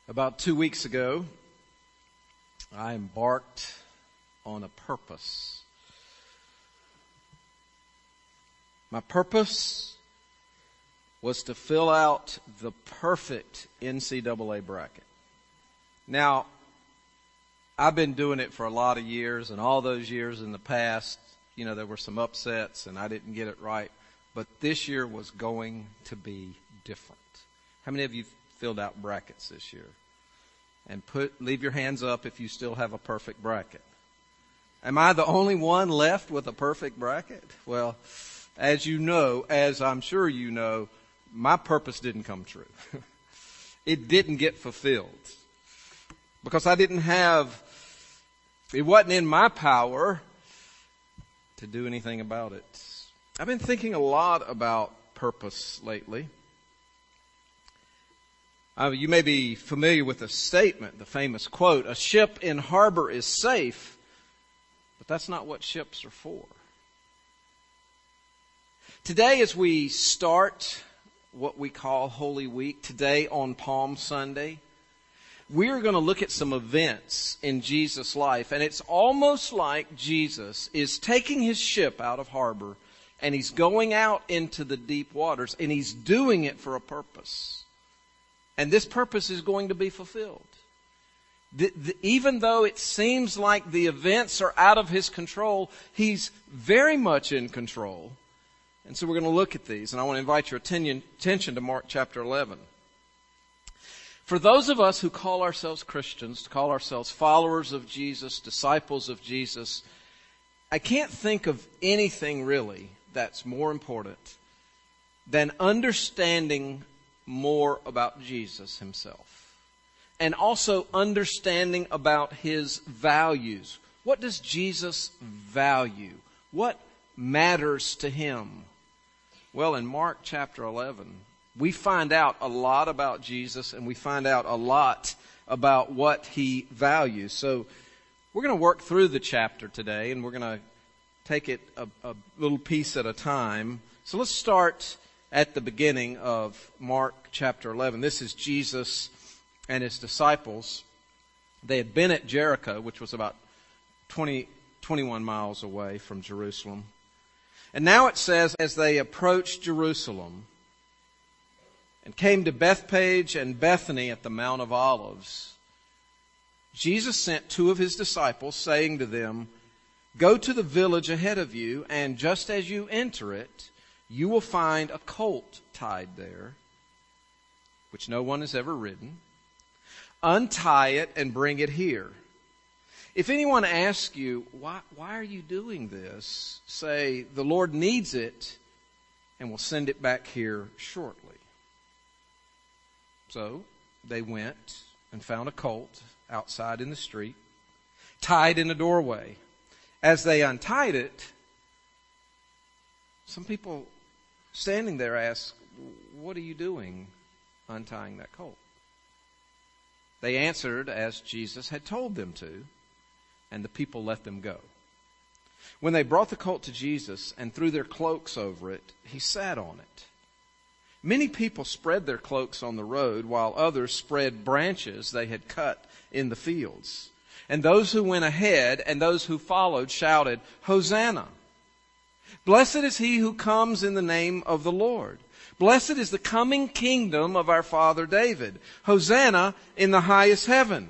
About 2 weeks ago, I embarked on a purpose. My purpose was to fill out the perfect NCAA bracket. Now, I've been doing it for a lot of years, and all those years in the past, there were some upsets and I didn't get it right. But this year was going to be different. How many of you filled out brackets this year? And leave your hands up if you still have a perfect bracket. Am I the only one left with a perfect bracket? Well, as I'm sure you know, my purpose didn't come true. It didn't get fulfilled. Because it wasn't in my power to do anything about it. I've been thinking a lot about purpose lately. You may be familiar with the statement, the famous quote, "A ship in harbor is safe," but that's not what ships are for. Today, as we start what we call Holy Week, today on Palm Sunday, we're going to look at some events in Jesus' life, and it's almost like Jesus is taking his ship out of harbor, and he's going out into the deep waters, and he's doing it for a purpose. And this purpose is going to be fulfilled. Even though it seems like the events are out of his control, he's very much in control. And so we're going to look at these. And I want to invite your attention to Mark chapter 11. For those of us who call ourselves Christians, to call ourselves followers of Jesus, disciples of Jesus, I can't think of anything really that's more important than understanding more about Jesus himself. And also understanding about his values. What does Jesus value? What matters to him? Well, in Mark chapter 11, we find out a lot about Jesus, and we find out a lot about what he values. So we're going to work through the chapter today, and we're going to take it a little piece at a time. So let's start at the beginning of Mark chapter 11. This is Jesus and his disciples. They had been at Jericho, which was about 21 miles away from Jerusalem. And now it says, as they approached Jerusalem and came to Bethphage and Bethany at the Mount of Olives, Jesus sent two of his disciples, saying to them, "Go to the village ahead of you, and just as you enter it, you will find a colt tied there, which no one has ever ridden. Untie it and bring it here. If anyone asks you, why are you doing this? Say, the Lord needs it, and will send it back here shortly." So they went and found a colt outside in the street, tied in a doorway. As they untied it, some people standing there asked, "What are you doing untying that colt?" They answered as Jesus had told them to, and the people let them go. When they brought the colt to Jesus and threw their cloaks over it, he sat on it. Many people spread their cloaks on the road, while others spread branches they had cut in the fields. And those who went ahead and those who followed shouted, "Hosanna! Blessed is he who comes in the name of the Lord. Blessed is the coming kingdom of our father David. Hosanna in the highest heaven."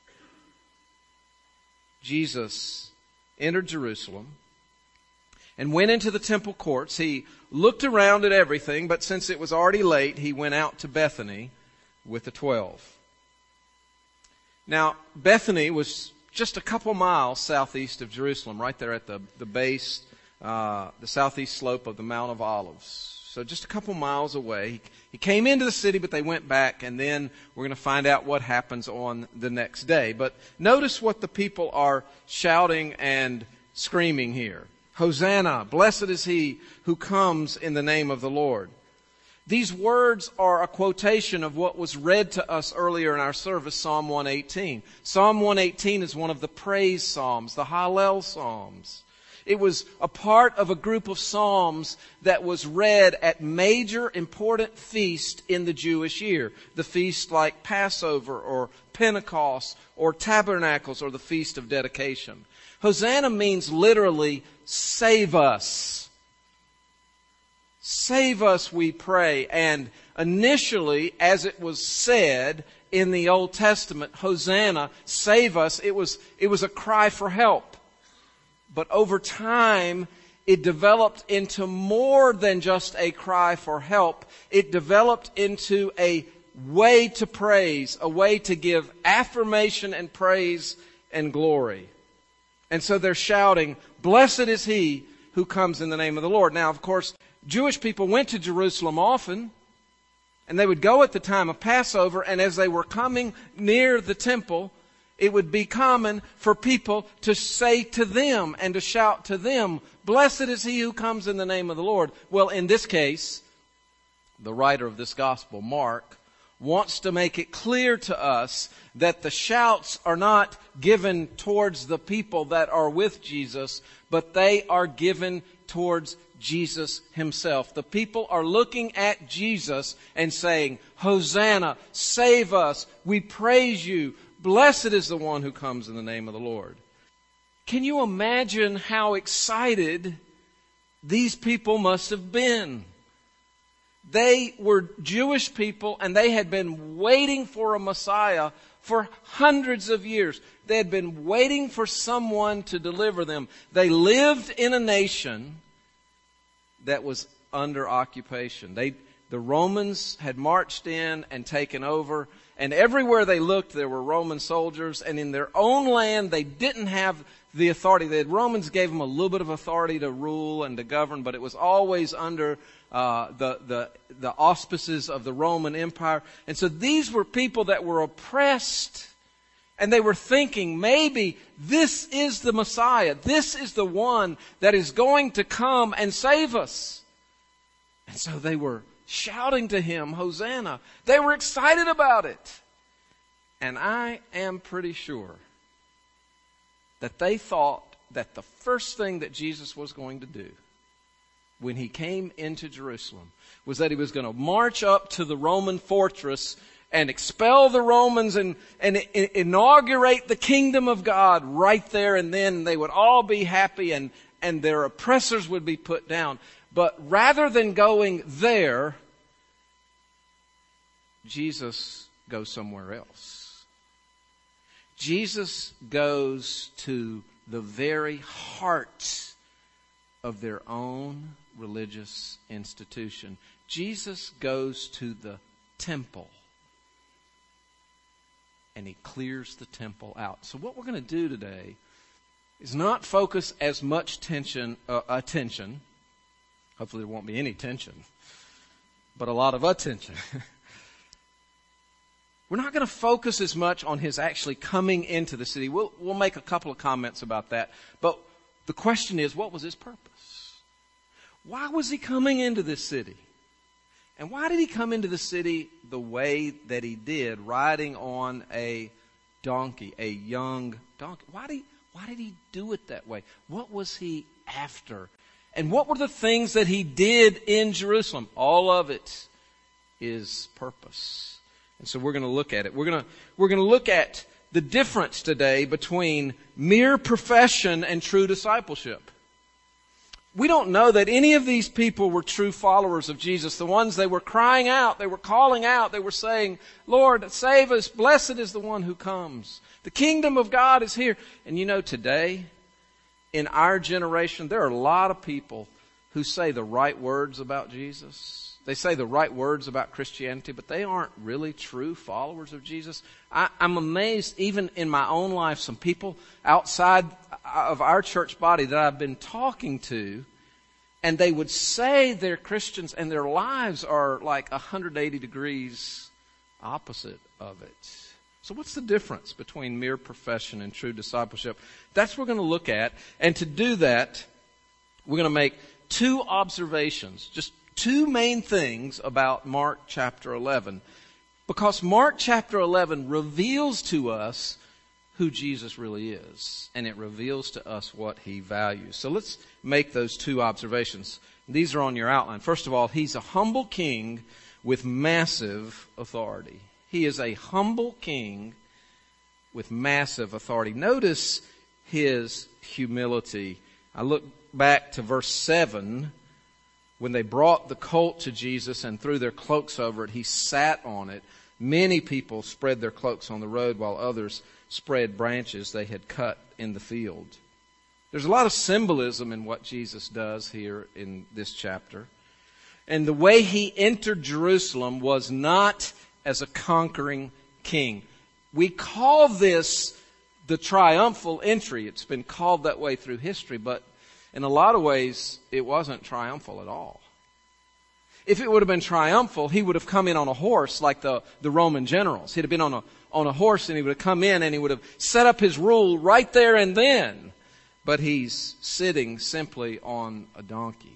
Jesus entered Jerusalem and went into the temple courts. He looked around at everything, but since it was already late, he went out to Bethany with the 12. Now, Bethany was just a couple miles southeast of Jerusalem, right there at the base, the southeast slope of the Mount of Olives. So just a couple miles away. He came into the city, but they went back, and then we're going to find out what happens on the next day. But notice what the people are shouting and screaming here. "Hosanna! Blessed is he who comes in the name of the Lord." These words are a quotation of what was read to us earlier in our service, Psalm 118. Psalm 118 is one of the praise psalms, the Hallel psalms. It was a part of a group of psalms that was read at major important feasts in the Jewish year. The feast like Passover or Pentecost or Tabernacles or the Feast of Dedication. Hosanna means literally, save us. Save us, we pray. And initially, as it was said in the Old Testament, Hosanna, save us, it was a cry for help. But over time, it developed into more than just a cry for help. It developed into a way to praise, a way to give affirmation and praise and glory. And so they're shouting, blessed is he who comes in the name of the Lord. Now, of course, Jewish people went to Jerusalem often, and they would go at the time of Passover, and as they were coming near the temple, it would be common for people to say to them and to shout to them, blessed is he who comes in the name of the Lord. Well, in this case, the writer of this gospel, Mark, wants to make it clear to us that the shouts are not given towards the people that are with Jesus, but they are given towards Jesus himself. The people are looking at Jesus and saying, Hosanna, save us, we praise you, blessed is the one who comes in the name of the Lord. Can you imagine how excited these people must have been? They were Jewish people and they had been waiting for a Messiah for hundreds of years. They had been waiting for someone to deliver them. They lived in a nation that was under occupation. The Romans had marched in and taken over, and everywhere they looked there were Roman soldiers, and in their own land they didn't have the authority. The Romans gave them a little bit of authority to rule and to govern, but it was always under the auspices of the Roman Empire. And so these were people that were oppressed, and they were thinking, maybe this is the Messiah. This is the one that is going to come and save us. And so they were shouting to him, Hosanna. They were excited about it. And I am pretty sure that they thought that the first thing that Jesus was going to do when he came into Jerusalem was that he was going to march up to the Roman fortress and expel the Romans and inaugurate the kingdom of God right there, and then they would all be happy and their oppressors would be put down. But rather than going there, Jesus goes somewhere else. Jesus goes to the very heart of their own religious institution. Jesus goes to the temple. And he clears the temple out. So what we're going to do today is not focus as much attention. Hopefully there won't be any tension, but a lot of attention. We're not going to focus as much on his actually coming into the city. We'll make a couple of comments about that. But the question is, what was his purpose? Why was he coming into this city? And why did he come into the city the way that he did, riding on a donkey, a young donkey? Why did he do it that way? What was he after? And what were the things that he did in Jerusalem? All of it is purpose. And so we're going to look at it. We're going to look at the difference today between mere profession and true discipleship. We don't know that any of these people were true followers of Jesus. The ones they were crying out, they were calling out, they were saying, Lord, save us, blessed is the one who comes. The kingdom of God is here. And you know, today, in our generation, there are a lot of people who say the right words about Jesus. They say the right words about Christianity, but they aren't really true followers of Jesus. I'm amazed, even in my own life, some people outside of our church body that I've been talking to, and they would say they're Christians, and their lives are like 180 degrees opposite of it. So what's the difference between mere profession and true discipleship? That's what we're going to look at. And to do that, we're going to make two observations, just two main things about Mark chapter 11. Because Mark chapter 11 reveals to us who Jesus really is, and it reveals to us what he values. So let's make those two observations. These are on your outline. First of all, he's a humble king with massive authority. He is a humble king with massive authority. Notice his humility. I look back to verse 7. When they brought the colt to Jesus and threw their cloaks over it, he sat on it. Many people spread their cloaks on the road, while others spread branches they had cut in the field. There's a lot of symbolism in what Jesus does here in this chapter. And the way he entered Jerusalem was not as a conquering king. We call this the triumphal entry. It's been called that way through history, but in a lot of ways, it wasn't triumphal at all. If it would have been triumphal, he would have come in on a horse like the Roman generals. He'd have been on a horse, and he would have come in and he would have set up his rule right there and then. But he's sitting simply on a donkey.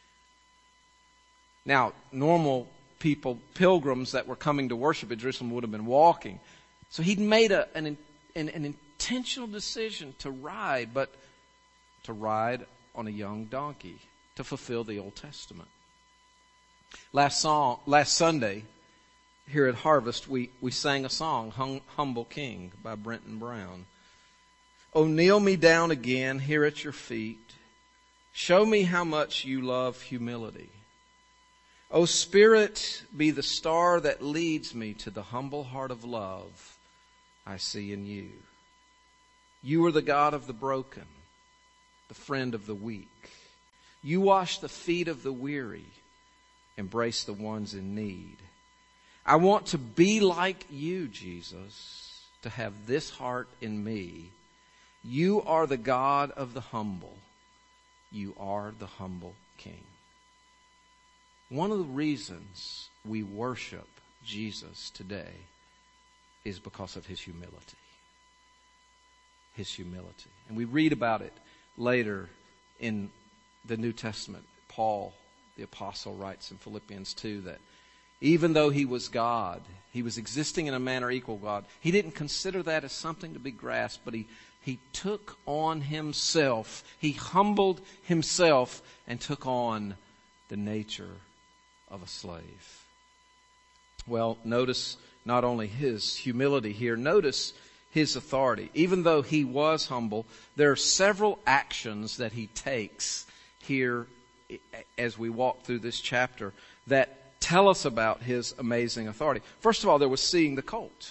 Now, normal people, pilgrims that were coming to worship at Jerusalem would have been walking. So he'd made an intentional decision to ride, but to ride on a young donkey to fulfill the Old Testament. Last Sunday, here at Harvest, we sang a song, Humble King, by Brenton Brown. Oh, kneel me down again here at your feet. Show me how much you love humility. Oh, Spirit, be the star that leads me to the humble heart of love I see in you. You are the God of the broken, the friend of the weak. You wash the feet of the weary, embrace the ones in need. I want to be like you, Jesus, to have this heart in me. You are the God of the humble. You are the humble King. One of the reasons we worship Jesus today is because of his humility. His humility. And we read about it later in the New Testament. Paul, the apostle, writes in Philippians 2 that even though he was God, he was existing in a manner equal to God, he didn't consider that as something to be grasped, but he took on himself, he humbled himself and took on the nature of a slave. Well, notice not only his humility here, notice his authority. Even though he was humble, there are several actions that he takes here as we walk through this chapter that tell us about his amazing authority. First of all, there was seeing the colt.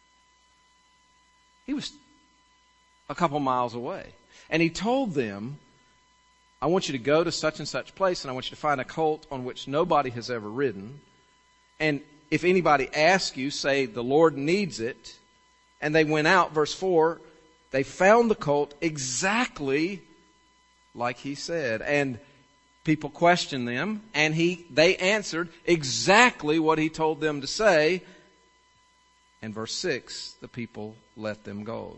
He was a couple miles away. And he told them, I want you to go to such and such place, and I want you to find a colt on which nobody has ever ridden. And if anybody asks you, say, the Lord needs it. And they went out, verse 4, they found the colt exactly like he said. And people questioned them, and they answered exactly what he told them to say. And verse 6, the people let them go.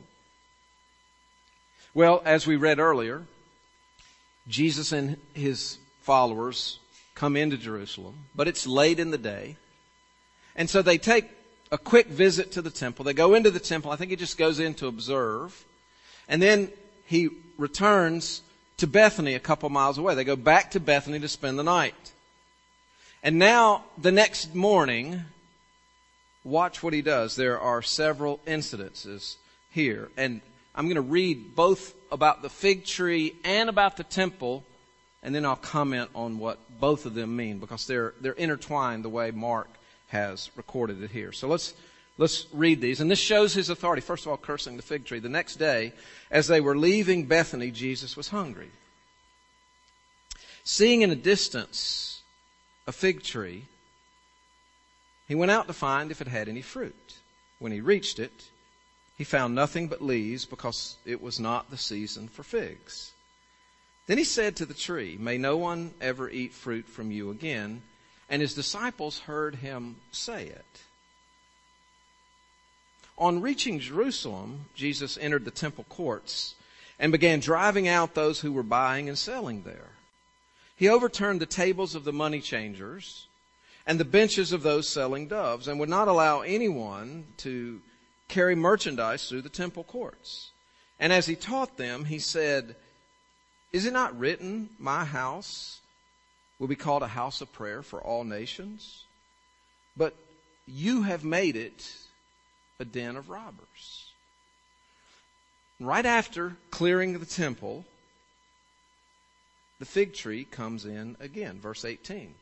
Well, as we read earlier, Jesus and his followers come into Jerusalem, but it's late in the day. And so they take a quick visit to the temple. They go into the temple. I think he just goes in to observe. And then he returns to Bethany a couple miles away. They go back to Bethany to spend the night. And now, the next morning, watch what he does. There are several incidences here. And I'm going to read both about the fig tree and about the temple, and then I'll comment on what both of them mean, because they're intertwined the way Mark has recorded it here. So let's read these. And this shows his authority. First of all, cursing the fig tree. The next day, as they were leaving Bethany, Jesus was hungry. Seeing in a distance a fig tree, he went out to find if it had any fruit. When he reached it, he found nothing but leaves, because it was not the season for figs. Then he said to the tree, "May no one ever eat fruit from you again." And his disciples heard him say it. On reaching Jerusalem, Jesus entered the temple courts and began driving out those who were buying and selling there. He overturned the tables of the money changers and the benches of those selling doves, and would not allow anyone to carry merchandise through the temple courts. And as he taught them, he said, "Is it not written, my house will be called a house of prayer for all nations? But you have made it a den of robbers." Right after clearing the temple, the fig tree comes in again, verse 18.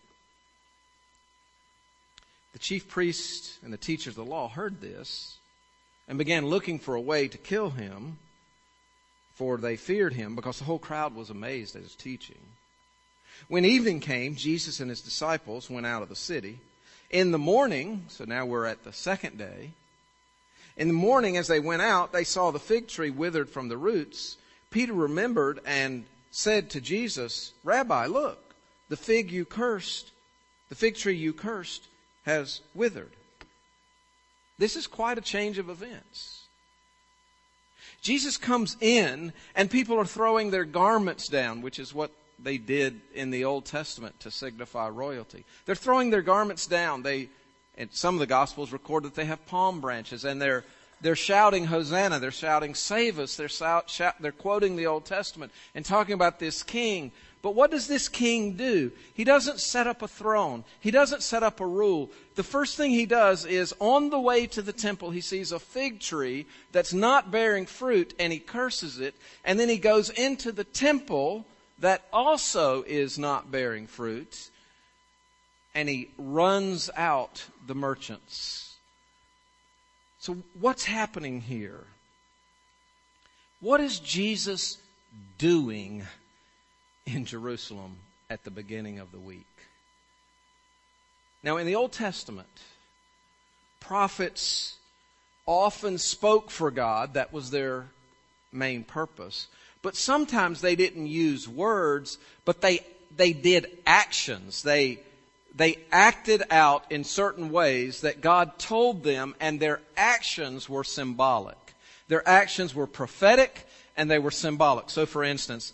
The chief priests and the teachers of the law heard this and began looking for a way to kill him, for they feared him, because the whole crowd was amazed at his teaching. When evening came, Jesus and his disciples went out of the city. In the morning, so now we're at the second day, in the morning as they went out, they saw the fig tree withered from the roots. Peter remembered and said to Jesus, "Rabbi, look, the fig tree you cursed has withered." This is quite a change of events. Jesus comes in and people are throwing their garments down, which is what they did in the Old Testament to signify royalty. They're throwing their garments down. And some of the Gospels record that they have palm branches, and they're shouting Hosanna. They're shouting Save us. They're quoting the Old Testament and talking about this king. But what does this king do? He doesn't set up a throne. He doesn't set up a rule. The first thing he does is, on the way to the temple, he sees a fig tree that's not bearing fruit, and he curses it. And then he goes into the temple that also is not bearing fruit, and he runs out the merchants. So what's happening here? What is Jesus doing in Jerusalem at the beginning of the week? Now, in the Old Testament, prophets often spoke for God. That was their main purpose. But sometimes they didn't use words, but they did actions. They acted out in certain ways that God told them, and their actions were symbolic. Their actions were prophetic, and they were symbolic. So, for instance,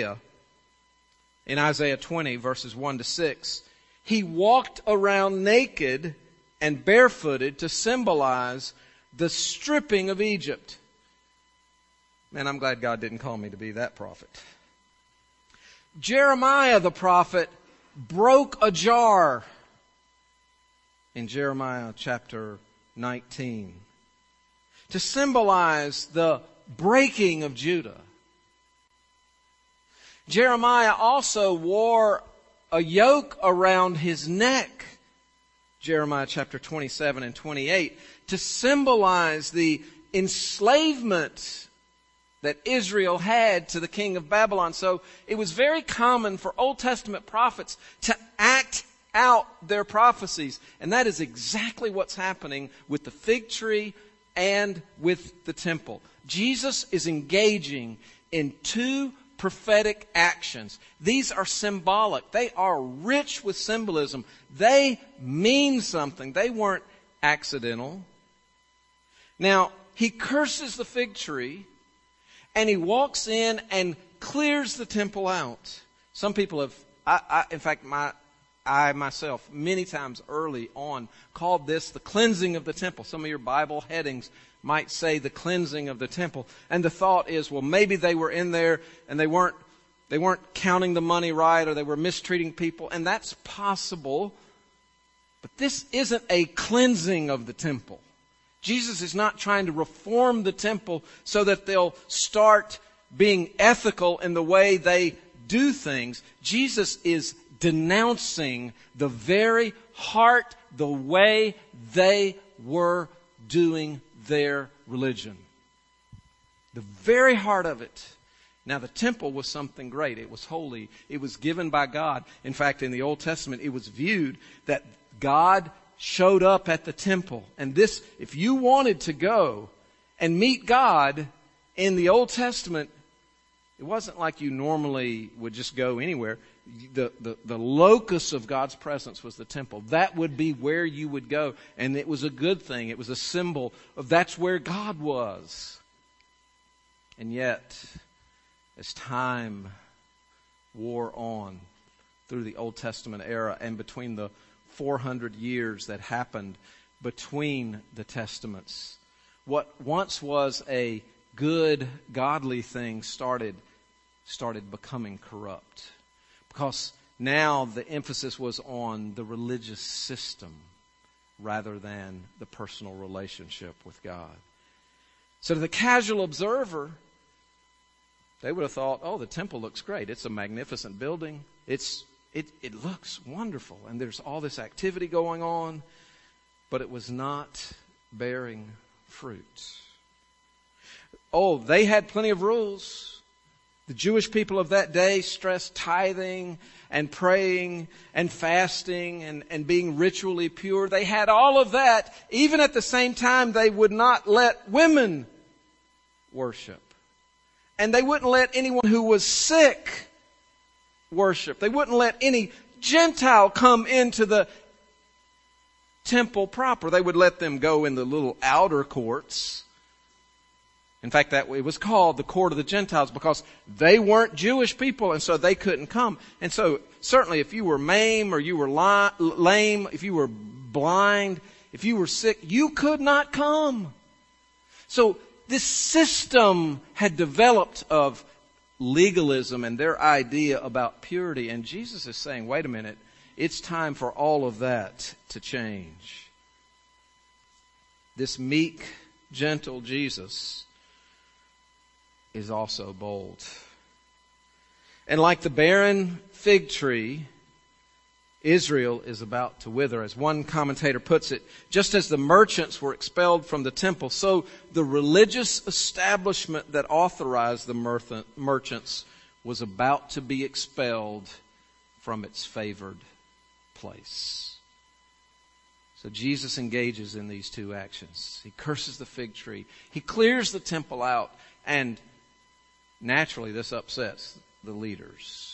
in Isaiah 20, verses 1 to 6, he walked around naked and barefooted to symbolize the stripping of Egypt. Man, I'm glad God didn't call me to be that prophet. Jeremiah the prophet broke a jar in Jeremiah chapter 19 to symbolize the breaking of Judah. Jeremiah also wore a yoke around his neck, Jeremiah chapter 27 and 28, to symbolize the enslavement that Israel had to the king of Babylon. So it was very common for Old Testament prophets to act out their prophecies. And that is exactly what's happening with the fig tree and with the temple. Jesus is engaging in two prophetic actions. These are symbolic. They are rich with symbolism. They mean something. They weren't accidental. Now, he curses the fig tree, and he walks in and clears the temple out. Some people have, I myself, many times early on, called this the cleansing of the temple. Some of your Bible headings might say the cleansing of the temple. And the thought is, well, maybe they were in there and they weren't counting the money right, or they were mistreating people. And that's possible. But this isn't a cleansing of the temple. Jesus is not trying to reform the temple so that they'll start being ethical in the way they do things. Jesus is denouncing the very heart, the way they were doing their religion. The very heart of it. Now, the temple was something great. It was holy. It was given by God. In fact, in the Old Testament, it was viewed that God showed up at the temple. And this, if you wanted to go and meet God in the Old Testament, it wasn't like you normally would just go anywhere. The locus of God's presence was the temple. That would be where you would go. And it was a good thing. It was a symbol of that's where God was. And yet, as time wore on through the Old Testament era and between the 400 years that happened between the Testaments, what once was a good, godly thing started becoming corrupt. Because now the emphasis was on the religious system rather than the personal relationship with God. So to the casual observer, they would have thought, oh, the temple looks great. It's a magnificent building. It looks wonderful. And there's all this activity going on. But it was not bearing fruit. Oh, they had plenty of rules. The Jewish people of that day stressed tithing and praying and fasting and being ritually pure. They had all of that. Even at the same time, they would not let women worship. And they wouldn't let anyone who was sick worship. They wouldn't let any Gentile come into the temple proper. They would let them go in the little outer courts. In fact, it was called the court of the Gentiles because they weren't Jewish people, and so they couldn't come. And so certainly if you were maimed or you were lame, if you were blind, if you were sick, you could not come. So this system had developed of legalism and their idea about purity. And Jesus is saying, wait a minute, it's time for all of that to change. This meek, gentle Jesus is also bold. And like the barren fig tree, Israel is about to wither. As one commentator puts it, just as the merchants were expelled from the temple, so the religious establishment that authorized the merchants was about to be expelled from its favored place. So Jesus engages in these two actions. He curses the fig tree. He clears the temple out. And naturally, this upsets the leaders.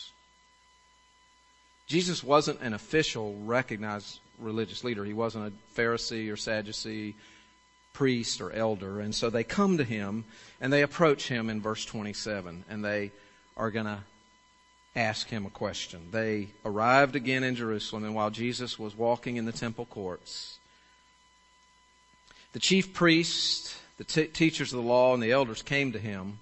Jesus wasn't an official, recognized religious leader. He wasn't a Pharisee or Sadducee, priest or elder. And so they come to him and they approach him in verse 27. And they are going to ask him a question. They arrived again in Jerusalem, and while Jesus was walking in the temple courts, the chief priests, the teachers of the law, and the elders came to him.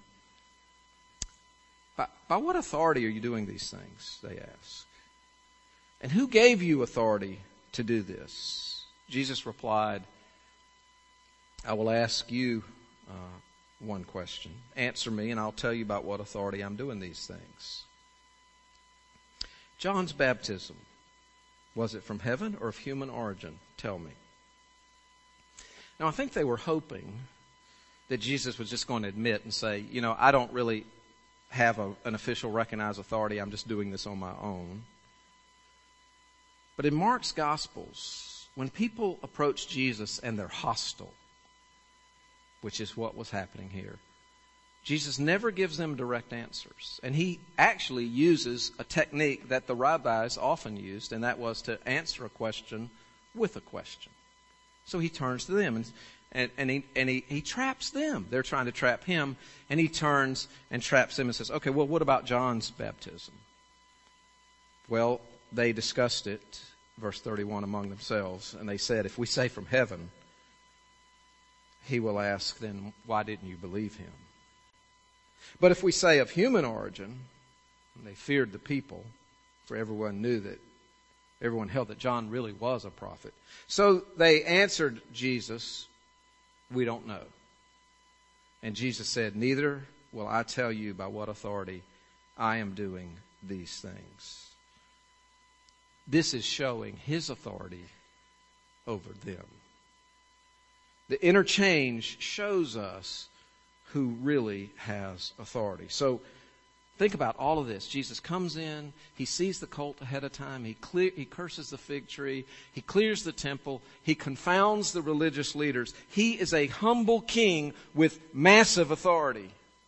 By what authority are you doing these things? They asked. And who gave you authority to do this? Jesus replied, I will ask you one question. Answer me, and I'll tell you about what authority I'm doing these things. John's baptism, was it from heaven or of human origin? Tell me. Now, I think they were hoping that Jesus was just going to admit and say, I don't really have an official recognized authority. I'm just doing this on my own. But in Mark's Gospels, when people approach Jesus and they're hostile, which is what was happening here, Jesus never gives them direct answers. And he actually uses a technique that the rabbis often used, and that was to answer a question with a question. So he turns to them and he traps them. They're trying to trap him, and he turns and traps them and says, okay, well, what about John's baptism? Well, they discussed it, verse 31, among themselves, and they said, if we say from heaven, he will ask, then why didn't you believe him? But if we say of human origin, and they feared the people, for everyone held that John really was a prophet. So they answered Jesus, we don't know. And Jesus said, neither will I tell you by what authority I am doing these things. This is showing his authority over them. The interchange shows us who really has authority. So think about all of this. Jesus comes in. He sees the colt ahead of time. He curses the fig tree. He clears the temple. He confounds the religious leaders. He is a humble king with massive authority.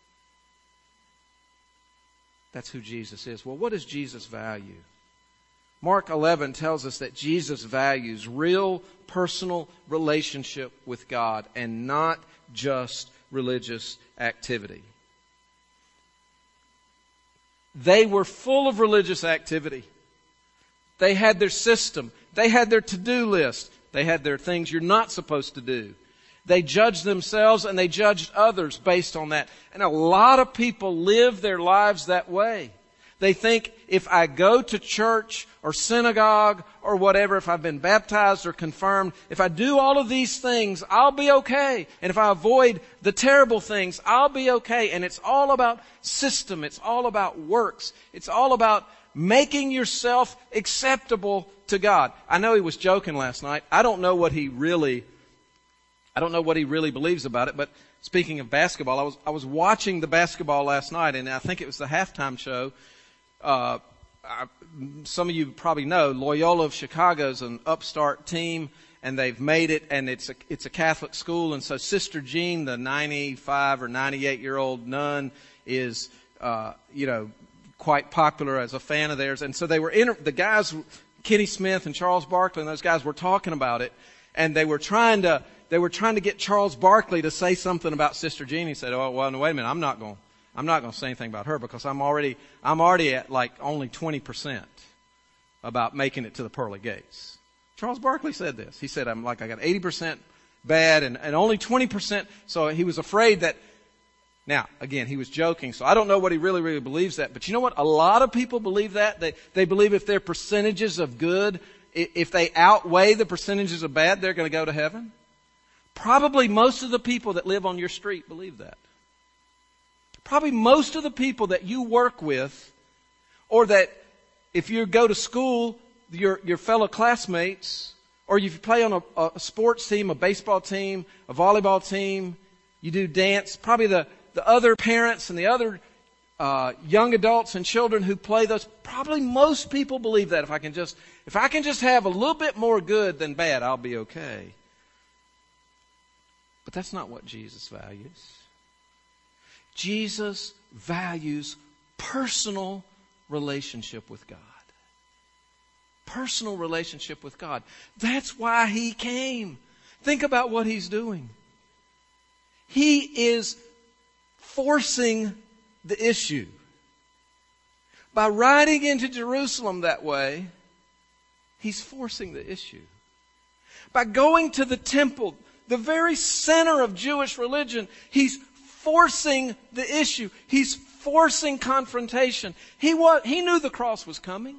That's who Jesus is. Well, what does Jesus value? Mark 11 tells us that Jesus values real personal relationship with God and not just religious activity. They were full of religious activity. They had their system. They had their to-do list. They had their things you're not supposed to do. They judged themselves and they judged others based on that. And a lot of people live their lives that way. They think if I go to church or synagogue or whatever, if I've been baptized or confirmed, if I do all of these things, I'll be okay. And if I avoid the terrible things, I'll be okay. And it's all about system. It's all about works. It's all about making yourself acceptable to God. I know he was joking last night. I don't know what he really believes about it, but speaking of basketball, I was watching the basketball last night, and I think it was the halftime show. Some of you probably know Loyola of Chicago is an upstart team, and they've made it, and it's a Catholic school, and so Sister Jean, the 95 or 98-year-old nun, is quite popular as a fan of theirs, and so they were the guys, Kenny Smith and Charles Barkley, and those guys were talking about it, and they were trying to get Charles Barkley to say something about Sister Jean. He said, "Oh, well, no, wait a minute, I'm not going to say anything about her because I'm already at like only 20% about making it to the pearly gates." Charles Barkley said this. He said, I got 80% bad and only 20%. So he was afraid that, now, again, he was joking, so I don't know what he really believes that. But you know what? A lot of people believe that. They believe if their percentages of good, if they outweigh the percentages of bad, they're going to go to heaven. Probably most of the people that live on your street believe that. Probably most of the people that you work with, or that if you go to school, your fellow classmates, or if you play on a sports team, a baseball team, a volleyball team, you do dance, probably the other parents and the other young adults and children who play those, probably most people believe that if I can just have a little bit more good than bad, I'll be okay. But that's not what Jesus values. Jesus values personal relationship with God. Personal relationship with God. That's why he came. Think about what he's doing. He is forcing the issue. By riding into Jerusalem that way, he's forcing the issue. By going to the temple, the very center of Jewish religion, he's forcing the issue. He's forcing confrontation. He knew the cross was coming.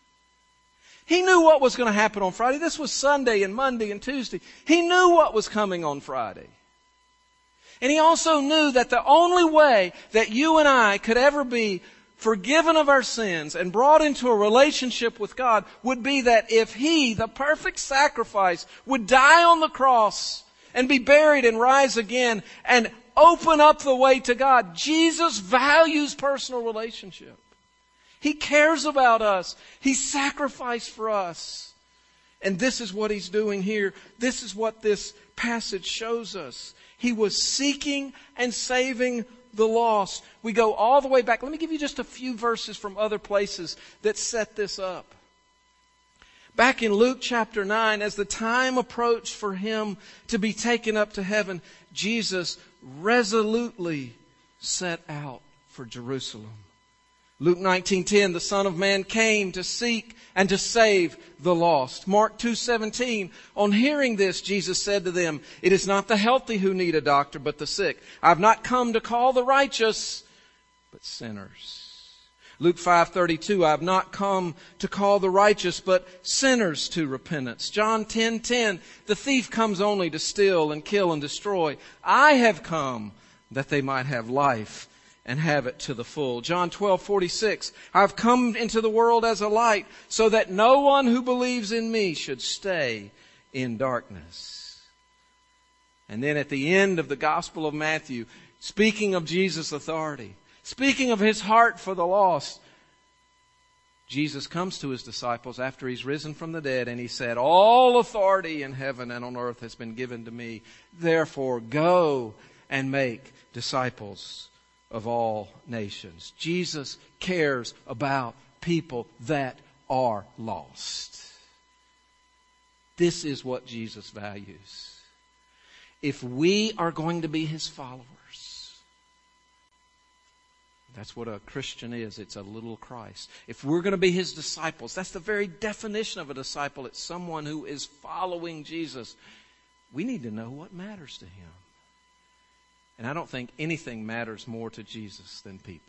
He knew what was going to happen on Friday. This was Sunday and Monday and Tuesday. He knew what was coming on Friday. And he also knew that the only way that you and I could ever be forgiven of our sins and brought into a relationship with God would be that if he, the perfect sacrifice, would die on the cross and be buried and rise again and open up the way to God. Jesus values personal relationship. He cares about us. He sacrificed for us. And this is what he's doing here. This is what this passage shows us. He was seeking and saving the lost. We go all the way back. Let me give you just a few verses from other places that set this up. Back in Luke chapter 9, as the time approached for him to be taken up to heaven, Jesus resolutely set out for Jerusalem. Luke 19:10, the Son of Man came to seek and to save the lost. Mark 2:17, on hearing this, Jesus said to them, it is not the healthy who need a doctor, but the sick. I've not come to call the righteous, but sinners. Luke 5:32, I've not come to call the righteous, but sinners to repentance. John 10:10, the thief comes only to steal and kill and destroy. I have come that they might have life and have it to the full. John 12:46, I've come into the world as a light, so that no one who believes in me should stay in darkness. And then at the end of the Gospel of Matthew, speaking of Jesus' authority, speaking of his heart for the lost, Jesus comes to his disciples after he's risen from the dead, and he said, all authority in heaven and on earth has been given to me. Therefore, go and make disciples of all nations. Jesus cares about people that are lost. This is what Jesus values. If we are going to be his followers, that's what a Christian is. It's a little Christ. If we're going to be his disciples, that's the very definition of a disciple. It's someone who is following Jesus. we need to know what matters to Him. And I don't think anything matters more to Jesus than people.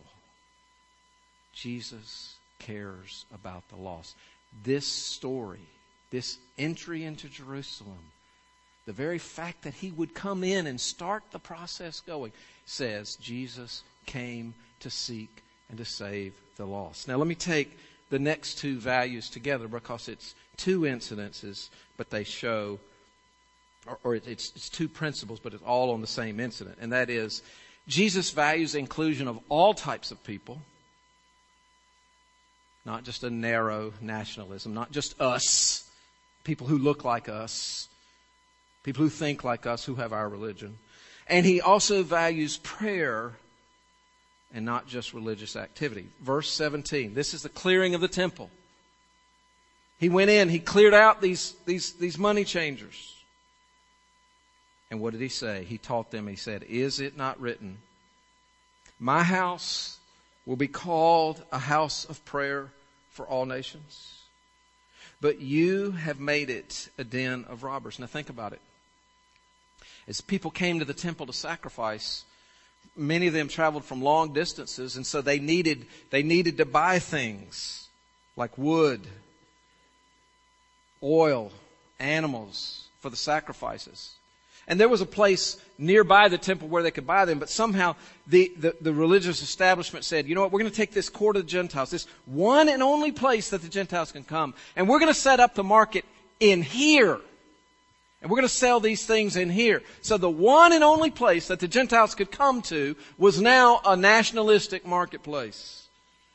Jesus cares about the lost. This story, this entry into Jerusalem, the very fact that He would come in and start the process going, says Jesus came to seek and to save the lost. Now let me take the next two values together because it's two incidences, but they show, or it's two principles, but it's all on the same incident. And that is, Jesus values inclusion of all types of people, not just a narrow nationalism, not just us, people who look like us, people who think like us, who have our religion. And He also values prayer and not just religious activity. Verse 17, this is the clearing of the temple. He went in, He cleared out these money changers. And what did He say? He taught them, He said, "Is it not written, my house will be called a house of prayer for all nations? But you have made it a den of robbers." Now think about it. As people came to the temple to sacrifice, many of them traveled from long distances, and so they needed to buy things like wood, oil, animals for the sacrifices. And there was a place nearby the temple where they could buy them, but somehow the religious establishment said, you know what, we're going to take this court of the Gentiles, this one and only place that the Gentiles can come, and we're going to set up the market in here. And we're going to sell these things in here. So the one and only place that the Gentiles could come to was now a nationalistic marketplace.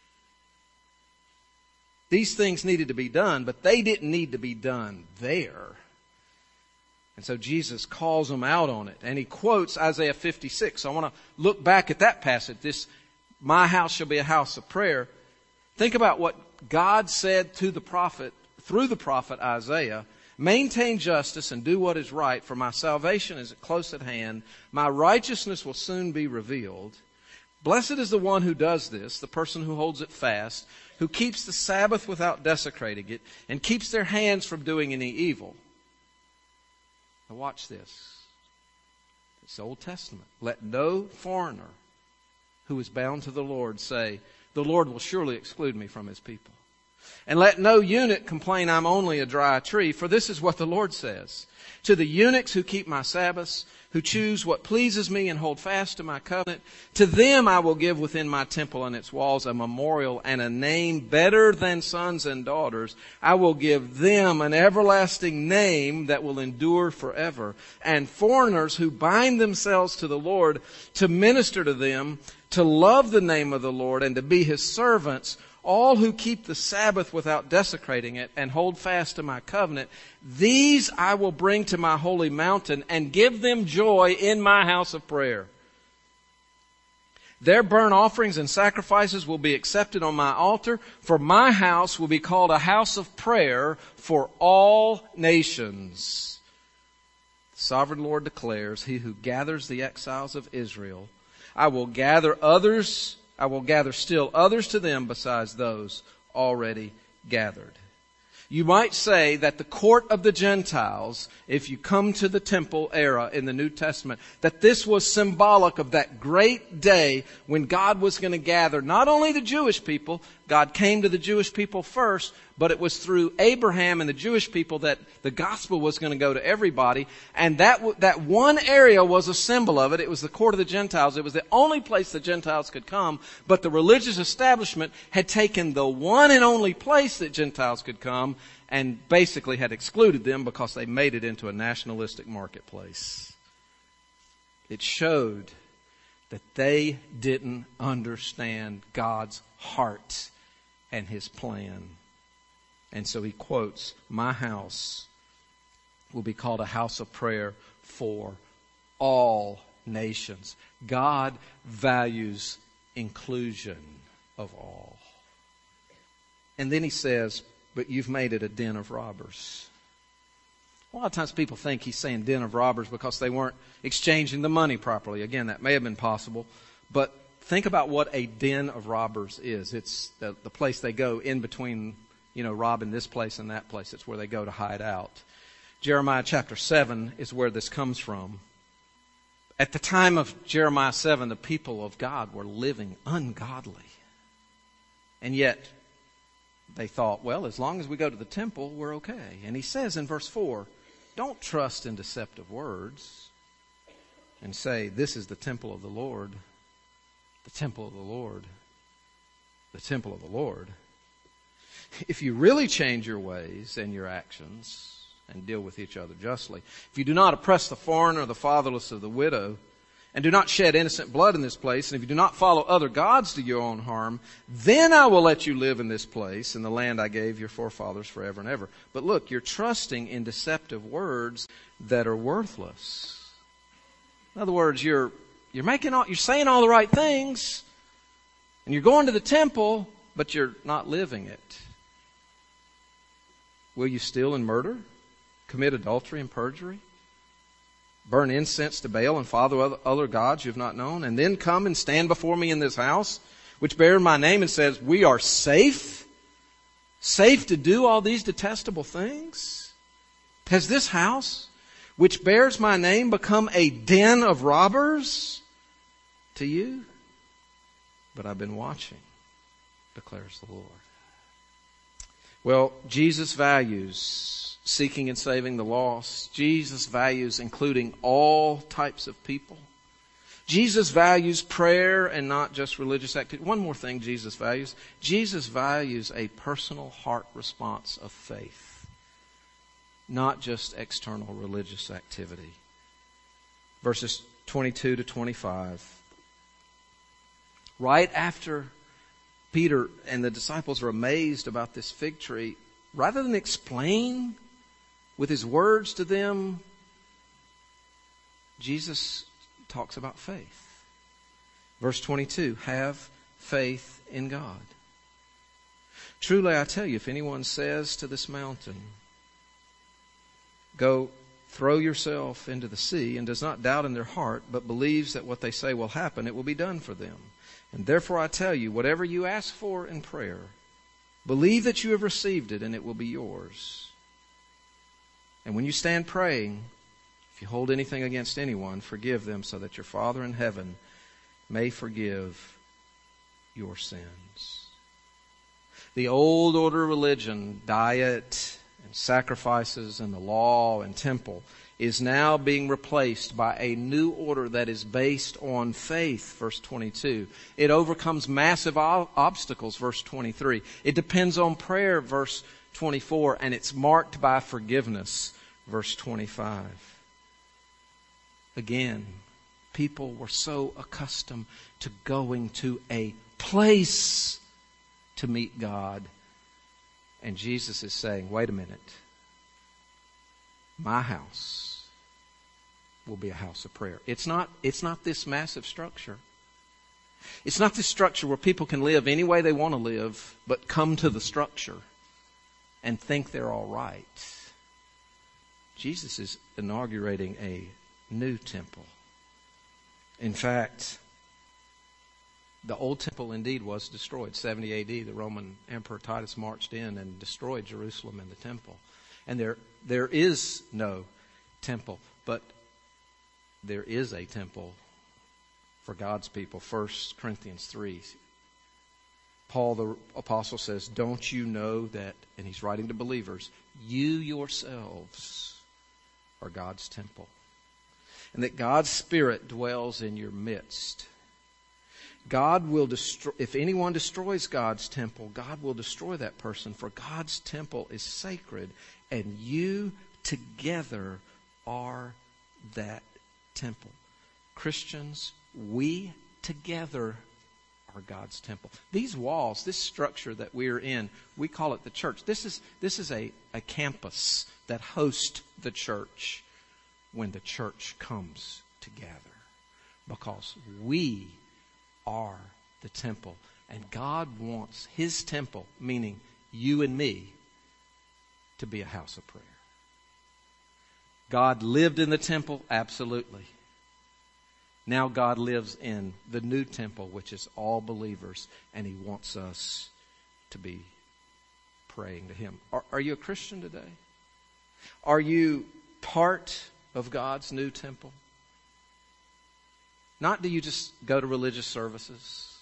These things needed to be done, but they didn't need to be done there. And so Jesus calls them out on it. And He quotes Isaiah 56. So I want to look back at that passage. This, my house shall be a house of prayer. Think about what God said to the prophet, through the prophet Isaiah. Maintain justice and do what is right, for my salvation is close at hand. My righteousness will soon be revealed. Blessed is the one who does this, the person who holds it fast, who keeps the Sabbath without desecrating it, and keeps their hands from doing any evil. Now watch this. It's Old Testament. Let no foreigner who is bound to the Lord say, the Lord will surely exclude me from His people. And let no eunuch complain, I'm only a dry tree, for this is what the Lord says. To the eunuchs who keep my Sabbaths, who choose what pleases me and hold fast to my covenant, to them I will give within my temple and its walls a memorial and a name better than sons and daughters. I will give them an everlasting name that will endure forever. And foreigners who bind themselves to the Lord to minister to them, to love the name of the Lord and to be His servants, all who keep the Sabbath without desecrating it and hold fast to my covenant, these I will bring to my holy mountain and give them joy in my house of prayer. Their burnt offerings and sacrifices will be accepted on my altar, for my house will be called a house of prayer for all nations. The sovereign Lord declares, He who gathers the exiles of Israel, I will gather still others to them besides those already gathered. You might say that the court of the Gentiles, if you come to the temple era in the New Testament, that this was symbolic of that great day when God was going to gather not only the Jewish people, God came to the Jewish people first, but it was through Abraham and the Jewish people that the gospel was going to go to everybody. And that one area was a symbol of it. It was the court of the Gentiles. It was the only place the Gentiles could come. But the religious establishment had taken the one and only place that Gentiles could come and basically had excluded them because they made it into a nationalistic marketplace. It showed that they didn't understand God's heart and His plan. And so He quotes, my house will be called a house of prayer for all nations. God values inclusion of all. And then He says, but you've made it a den of robbers. A lot of times people think He's saying den of robbers because they weren't exchanging the money properly. Again, that may have been possible. But think about what a den of robbers is. It's the place they go in between, robbing this place and that place. It's where they go to hide out. Jeremiah chapter 7 is where this comes from. At the time of Jeremiah 7, the people of God were living ungodly. And yet, they thought, well, as long as we go to the temple, we're okay. And he says in verse 4, don't trust in deceptive words and say, this is the temple of the Lord, the temple of the Lord, the temple of the Lord. If you really change your ways and your actions and deal with each other justly, if you do not oppress the foreigner, the fatherless, or the widow, and do not shed innocent blood in this place, and if you do not follow other gods to your own harm, then I will let you live in this place, in the land I gave your forefathers forever and ever. But look, you're trusting in deceptive words that are worthless. In other words, you're saying all the right things, and you're going to the temple, but you're not living it. Will you steal and murder? Commit adultery and perjury? Burn incense to Baal and follow other gods you have not known? And then come and stand before me in this house, which bears my name, and says, we are safe? Safe to do all these detestable things? Has this house, which bears my name, become a den of robbers to you? But I've been watching, declares the Lord. Well, Jesus values seeking and saving the lost. Jesus values including all types of people. Jesus values prayer and not just religious activity. One more thing Jesus values. Jesus values a personal heart response of faith, not just external religious activity. Verses 22 to 25. Right after Peter and the disciples are amazed about this fig tree, rather than explain with his words to them, Jesus talks about faith. Verse 22, have faith in God. Truly I tell you, if anyone says to this mountain, go throw yourself into the sea, and does not doubt in their heart, but believes that what they say will happen, it will be done for them. And therefore I tell you, whatever you ask for in prayer, believe that you have received it, and it will be yours. And when you stand praying, if you hold anything against anyone, forgive them, so that your Father in heaven may forgive your sins. The old order of religion, diet and sacrifices and the law and temple, is now being replaced by a new order that is based on faith, verse 22. It overcomes massive obstacles, verse 23. It depends on prayer, verse 24, and it's marked by forgiveness, verse 25. Again, people were so accustomed to going to a place to meet God. And Jesus is saying, wait a minute. My house will be a house of prayer. It's not this massive structure. It's not this structure where people can live any way they want to live, but come to the structure and think they're all right. Jesus is inaugurating a new temple. In fact, the old temple indeed was destroyed. 70 AD, the Roman Emperor Titus marched in and destroyed Jerusalem and the temple. And there is no temple, but there is a temple for God's people. 1 Corinthians 3. Paul the apostle says, don't you know that, and he's writing to believers, you yourselves are God's temple, and that God's Spirit dwells in your midst. God will destroy, if anyone destroys God's temple, God will destroy that person, for God's temple is sacred, and you together are that temple. Christians, we together are God's temple. These walls, this structure that we're in, we call it the church. This is a campus that hosts the church when the church comes together, because we are the temple, and God wants His temple, meaning you and me, to be a house of prayer. God lived in the temple, absolutely. Now God lives in the new temple, which is all believers, and He wants us to be praying to Him. Are you a Christian today? Are you part of God's new temple? Not do you just go to religious services,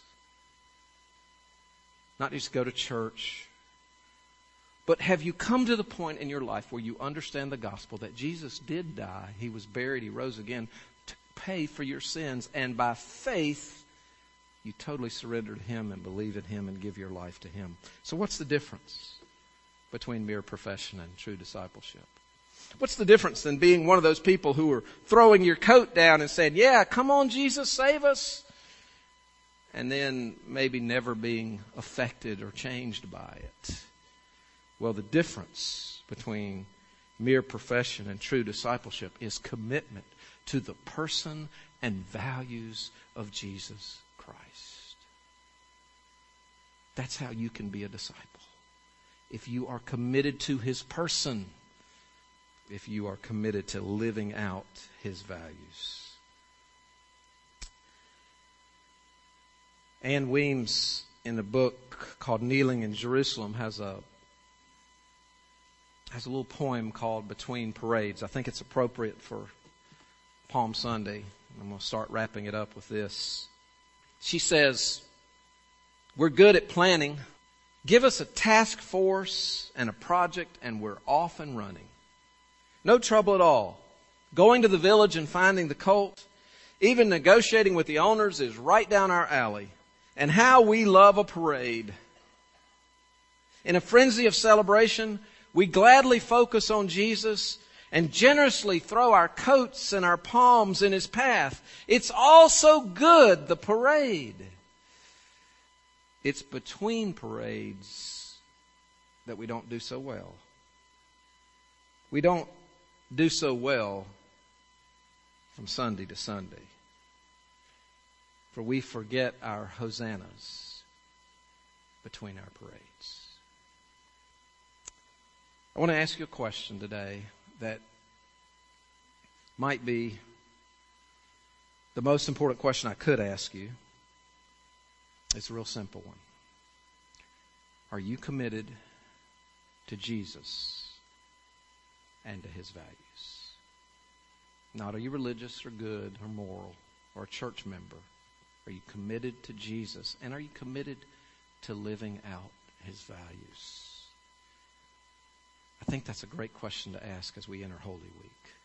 not just go to church, but have you come to the point in your life where you understand the gospel that Jesus did die, He was buried, He rose again to pay for your sins, and by faith you totally surrender to Him and believe in Him and give your life to Him. So what's the difference between mere profession and true discipleship? What's the difference than being one of those people who are throwing your coat down and saying, yeah, come on, Jesus, save us, and then maybe never being affected or changed by it? Well, the difference between mere profession and true discipleship is commitment to the person and values of Jesus Christ. That's how you can be a disciple. If you are committed to His person, if you are committed to living out His values. Ann Weems, in a book called Kneeling in Jerusalem, has a little poem called Between Parades. I think it's appropriate for Palm Sunday. I'm going to start wrapping it up with this. She says, we're good at planning. Give us a task force and a project and we're off and running. No trouble at all. Going to the village and finding the colt, even negotiating with the owners, is right down our alley. And how we love a parade. In a frenzy of celebration, we gladly focus on Jesus and generously throw our coats and our palms in His path. It's all so good, the parade. It's between parades that we don't do so well. We don't do so well from Sunday to Sunday. For we forget our hosannas between our parades. I want to ask you a question today that might be the most important question I could ask you. It's a real simple one. Are you committed to Jesus and to His values? Not are you religious or good or moral or a church member. Are you committed to Jesus? And are you committed to living out His values? I think that's a great question to ask as we enter Holy Week.